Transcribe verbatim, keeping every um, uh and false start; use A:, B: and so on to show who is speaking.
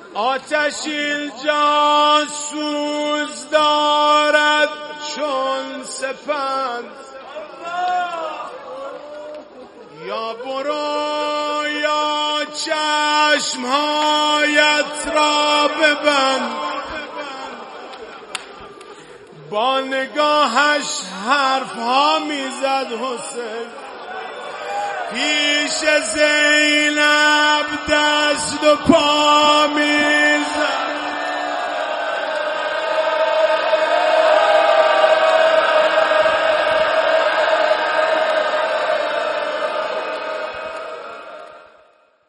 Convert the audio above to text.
A: آتش اینجا سوز دارد چون سپند، یا برو یا چشمهایت را ببند. با نگاهش حرفها میزد حسین، پیش زینب دست و پا میزد.